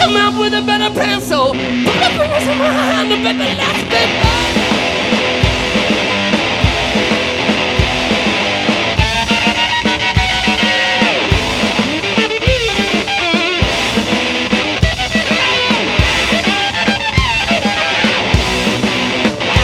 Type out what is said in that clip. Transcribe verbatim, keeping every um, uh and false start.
come out with a better pencil. Put the fingers in my hand, baby, let's be bad.